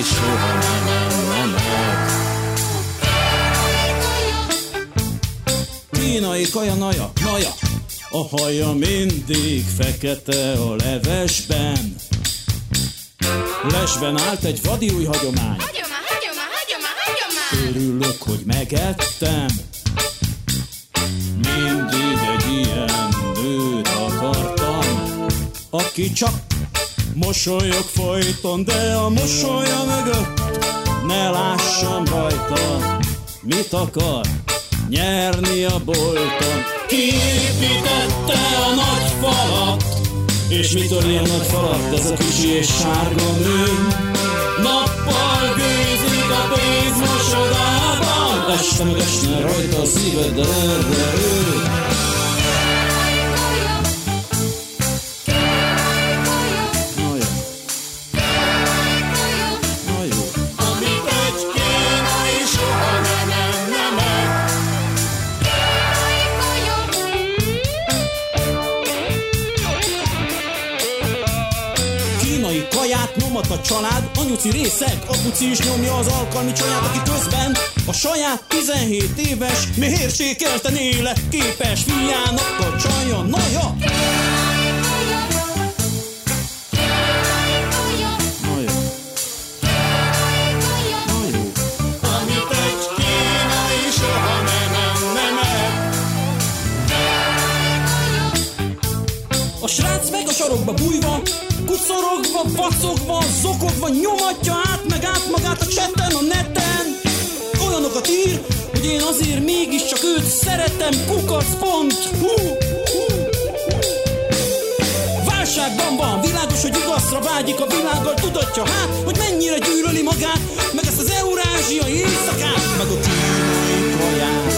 és soha nem meg. Kínai kaja, naja, a haja mindig fekete a levesben. Lesben állt egy vadi új hagyomány. Örülök, hogy megettem. Mindig egy ilyen nőt akartam, aki csak mosolyog folyton, de a mosolya mögött ne lássam rajta, mit akar nyerni a bolton. Kiépítette a nagy falat, és mitől ilyen nagy falat ez a kicsi és sárga nő? Nappal gőzik a pénzmosodában, este meg esne rajta a szíved, de erre ő. A család, anyuci részeg, apuci is nyomja az alkalmi csaját, aki közben a saját 17 éves, mérsékelten életképes fiának a csaja, naja! Amit egy kínai soha nem ed. A srác meg a sarokba bújva, kucorogva, vacogva, zokogva nyomatja át magát a chatten, a neten. Olyanokat ír, hogy én azért mégiscsak őt szeretem, kukac. Válságban van, világos, hogy igazra vágyik a világgal, tudatja hát, hogy mennyire gyűlöli magát, meg ezt az eurázsiai éjszakát, meg a kínai kaját.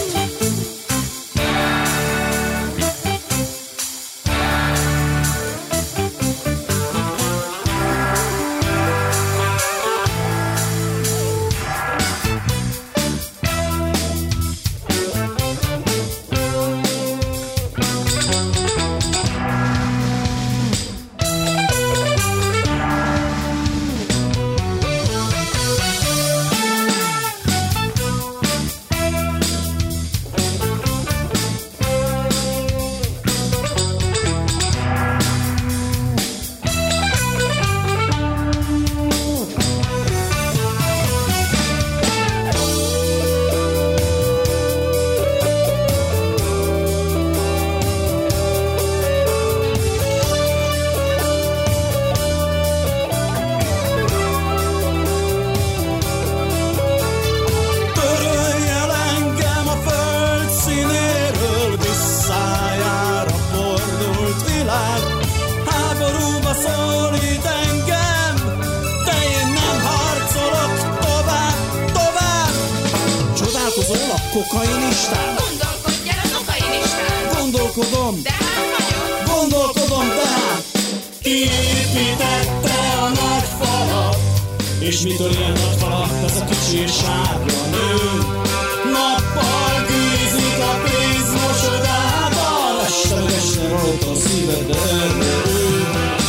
Kokainistán? Gondolkodjál a kokainistán. Gondolkodom. De hát nagyon. Gondolkodom, de hát. Kiépítette a nagy falat, és mitől ilyen nagy falat ez a kicsi és sárga nő? Nappal gőzik a pénzmosodában, este meg esne rajta a szíved, de erre ő.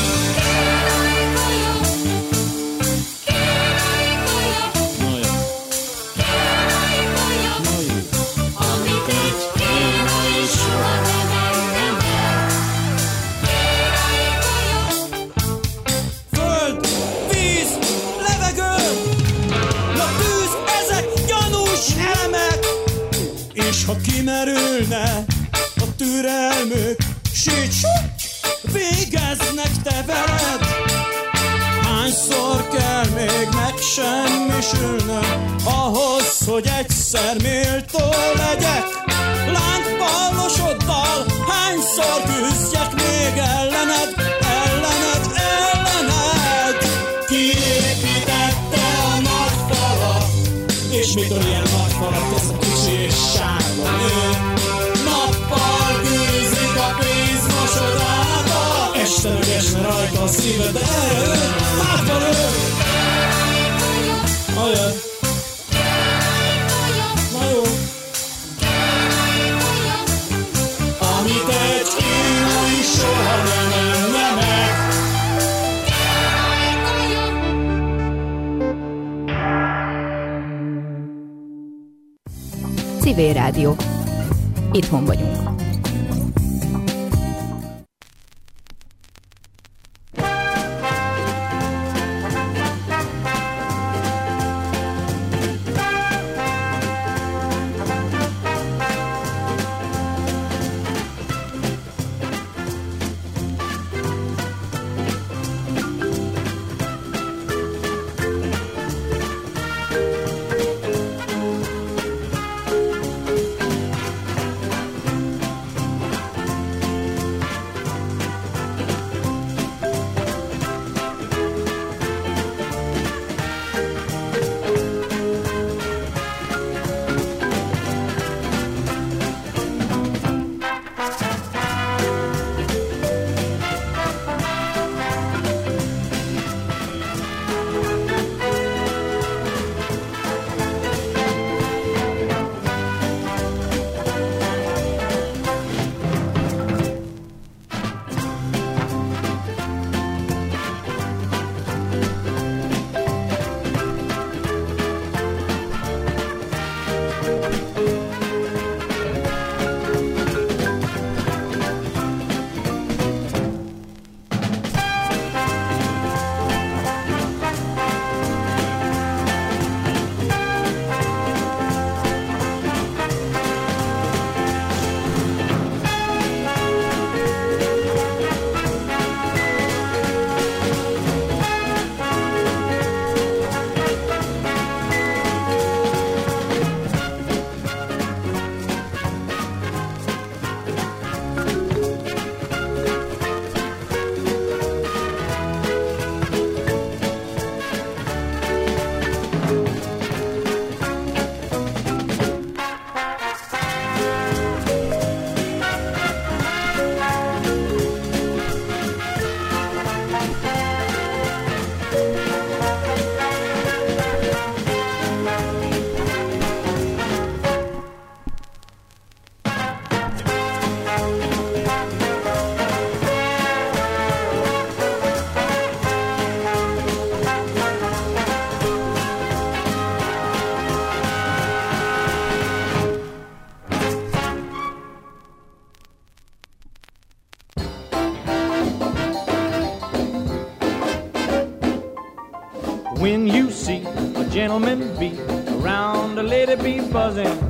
Ha kimerülne a türelmük, végeznek te veled. Hányszor kell még megsemmisülnöm ahhoz, hogy egyszer méltó legyek? Lángpallosoddal hányszor küzdjek még ellened? Kiépítette a nagy falat, és mitől ilyen nagy falat ez a kicsi és sárga nő? Nappal gőzik a pénzmosodába, este meg esne rajta a szíved, de erre ő, hátban ő. Ajaj. Na jó. Amit egy kínai soha nem meg. Civil Rádió. Itthon vagyunk. When you see a gentleman be around a lady be buzzing,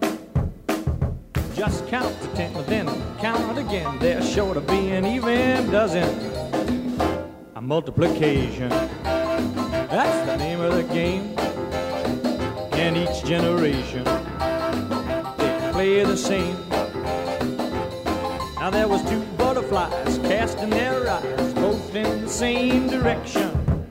just count to 10, then count again. There's sure to be an even dozen. A multiplication, that's the name of the game. And each generation, they play the same. Now there was two butterflies casting their eyes both in the same direction.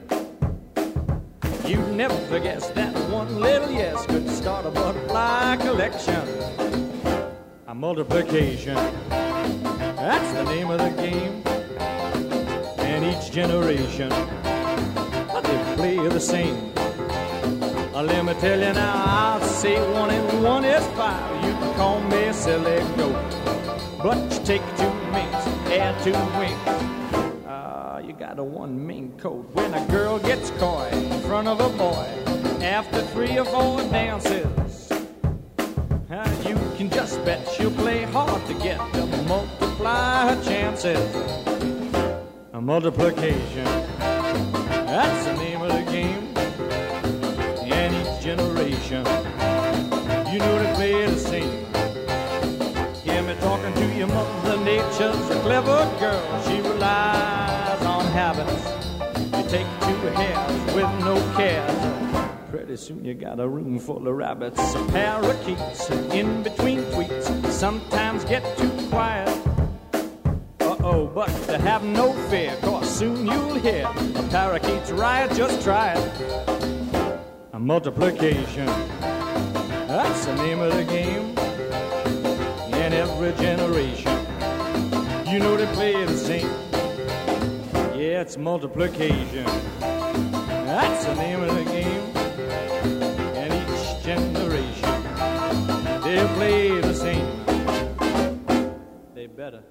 You'd never guess that one little yes could start a butterfly collection. A multiplication, that's the name of the game. And each generation, they play the same. Let me tell you now, I'll say 1 and 1 is 5. You can call me a silly goat, but you take 2 minks, add 2 winks. You got a one mean coat. When a girl gets coy in front of a boy after 3 or 4 dances, you can just bet she'll play hard to get to multiply her chances. A multiplication, that's the name of the game. And each generation, you know they play the same. Hear me talking to your mother nature's a clever girl. She relies on habits. You take 2 hairs with no cares. Pretty soon you got a room full of rabbits. Some parakeets in between tweets sometimes get too quiet. Uh-oh, but to have no fear, cause soon you'll hear a parakeet's riot, just try it. A multiplication, that's the name of the game. In every generation, you know they play the same. Yeah, it's multiplication, that's the name of the game. And each generation, they play the same. They better.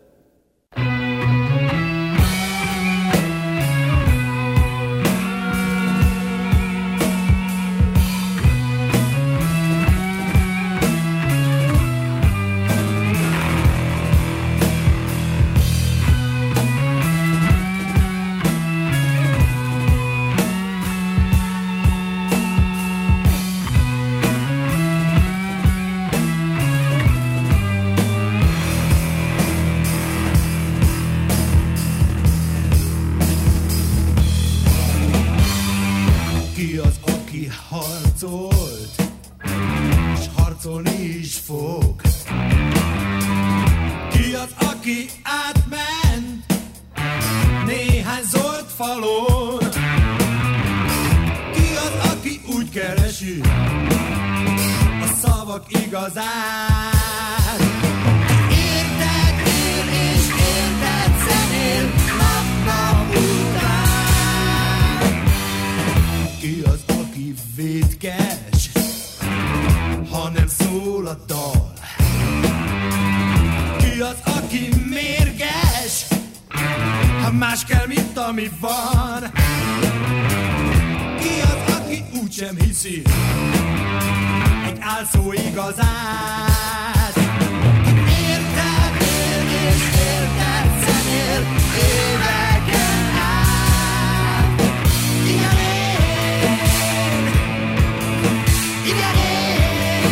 szavak igazát. Érted él és érted zenél nap után. Ki az, aki vétkes, ha nem szól a dal? Ki az, aki mérges, ha más kell, mint ami van? Ki az, aki úgysem hiszi egy álszó igazát? Érted él és érted zenél éveken át. Igen én, igen én,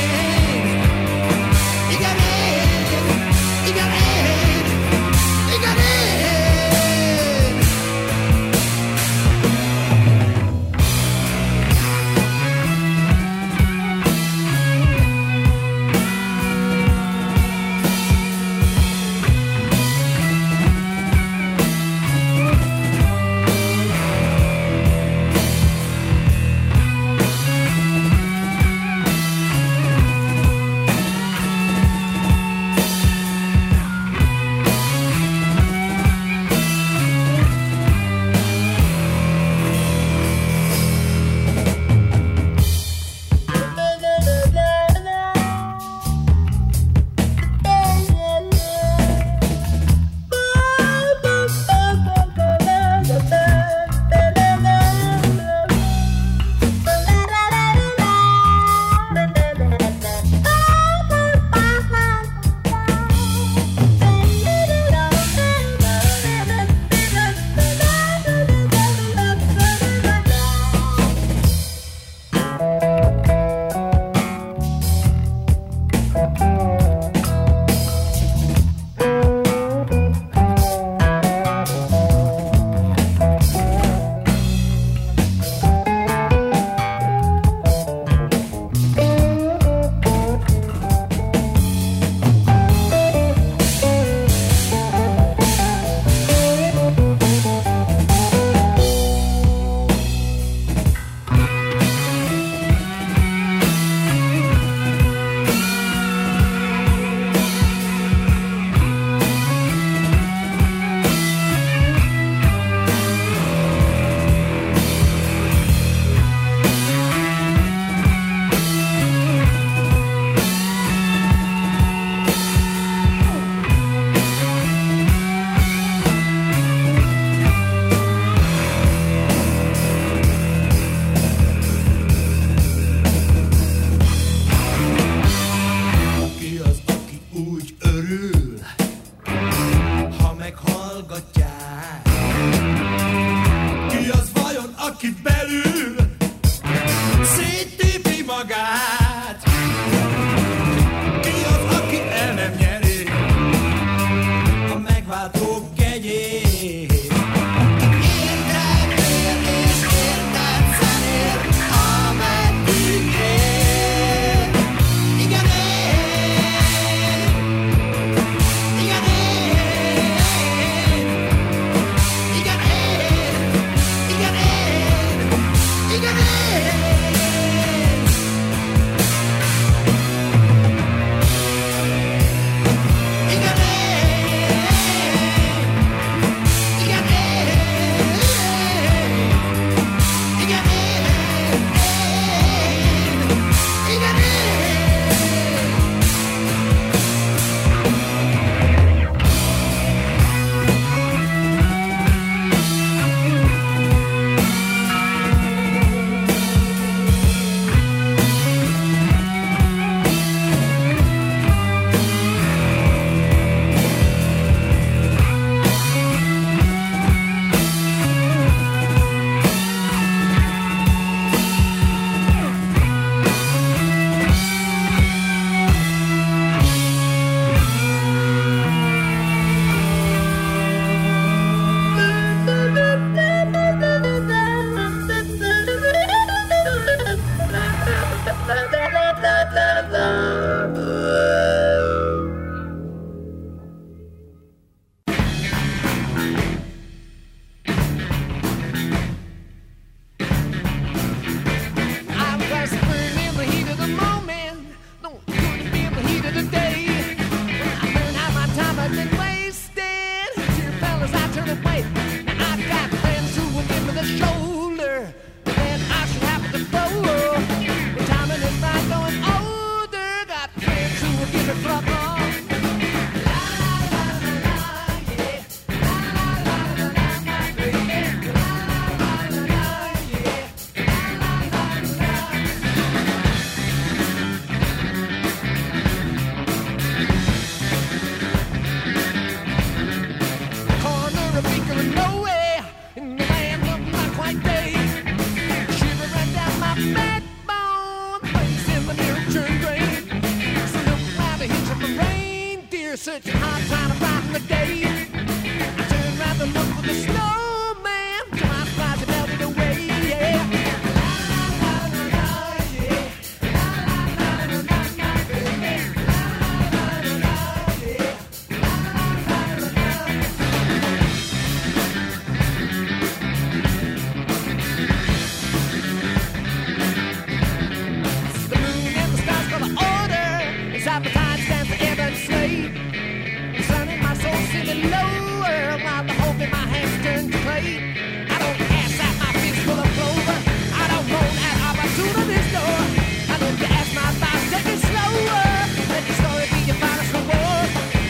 igen én, igen én, igen én. like day. Shiver ran down my backbone, face in the mirror turned gray. So look around to hitch up the reindeer, searching hard trying to brighten the day. I turned around to look for the snowman, to my surprise he melted away. Yeah. Appetite stands for ebb and slave. The sun in my soul singing lower, while the hope in my hands turn to clay. I don't ask at my feet full of clover. I don't moan at opportunity's door. I look to ask my thoughts, take it slower. Let your story be your finest reward.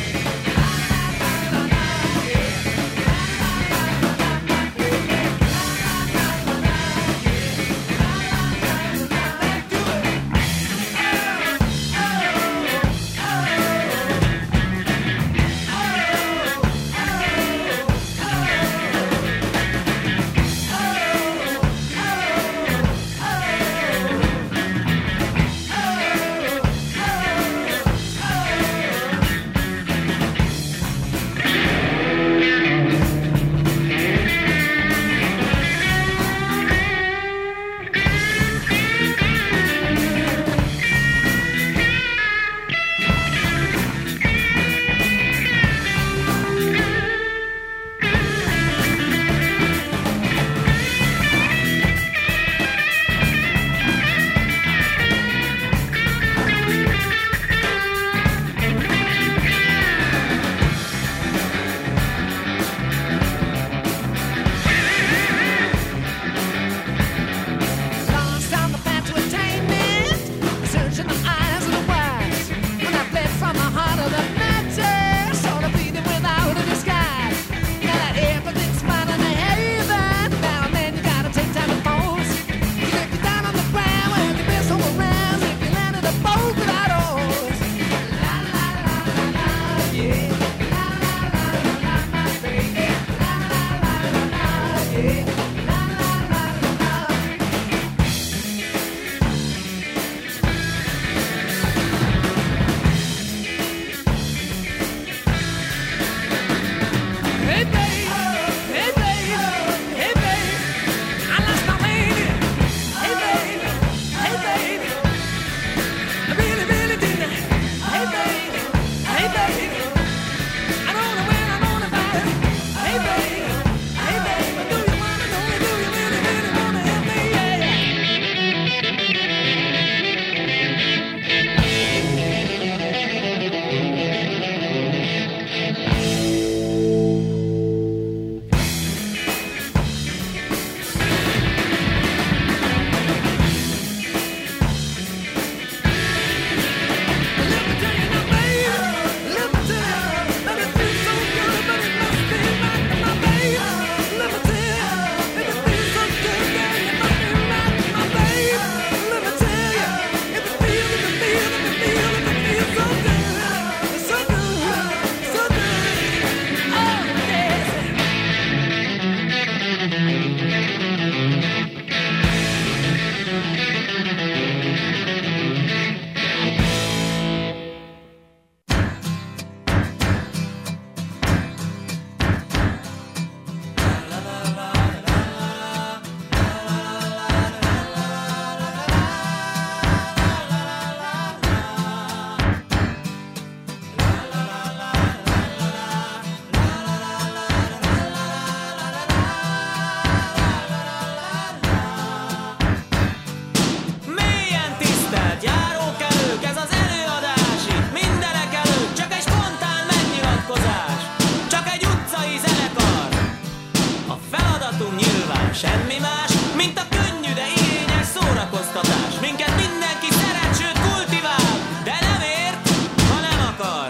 semmi más, mint a könnyű, de igényes szórakoztatás. Minket mindenki szeret, sőt kultivál, de nem ért, ha nem akar.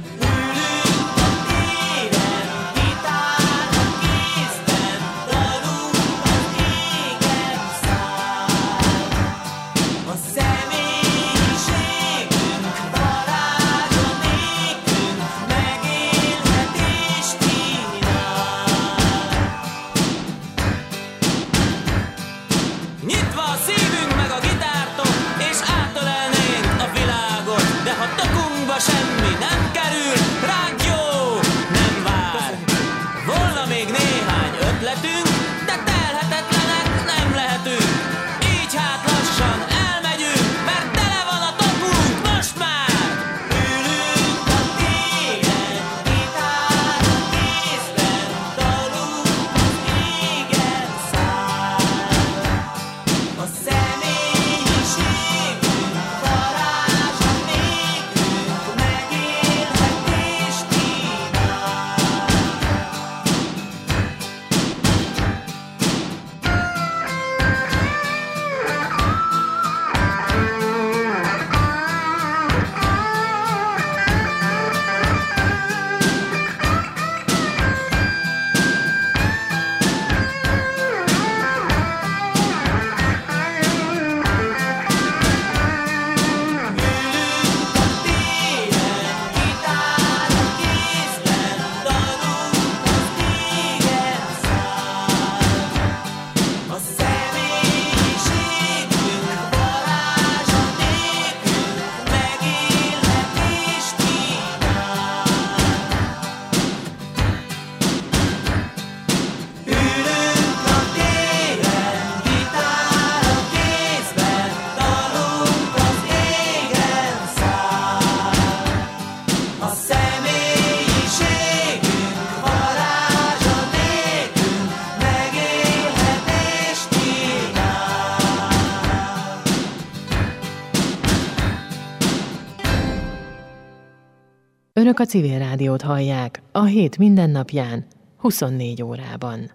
Ülünk a téren, gitár a kézben, dalunk az égen száll. A személyiségünk, varázsa nékünk, megélhetést kínál. Nyitva a szívünk meg a gitártok, és átölelnénk a világot. De ha tokunkba semmi nem kerül, ránk jó, nem vár. Volna még néhány ötletünk, de telhetetlenek nem lehetünk. Így hát lassan elmegyünk, mert tele van a tokunk most már. Ülünk a téren, gitár a kézben, dalunk az égen száll. A személyiségünk varázsa nékünk, megélhetést kínál. Önök a Civil Rádiót hallják a hét mindennapján, 24 órában.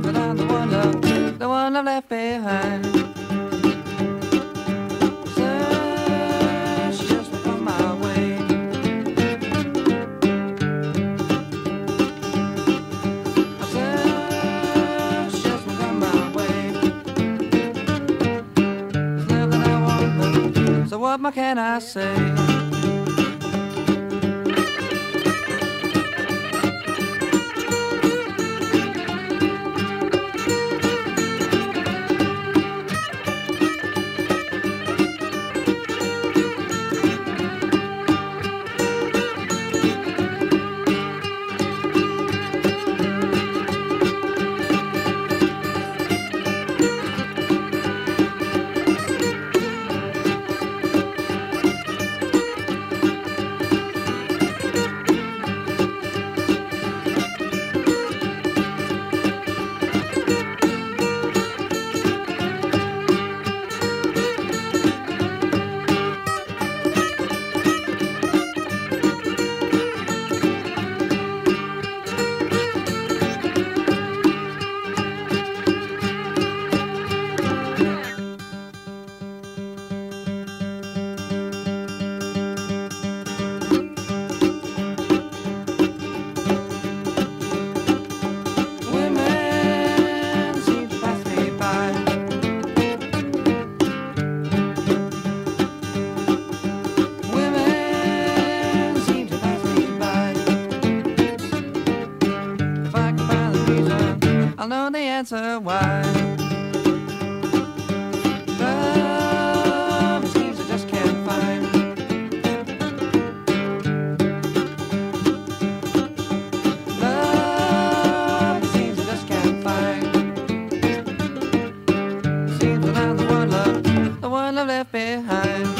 but I'm the one love left behind. She just won't come my way. I said she just won't come my way. There's nothing I want, so what more can I say? Answer why love seems I just can't find. Love seems I just can't find. Seems that I'm the one love left behind.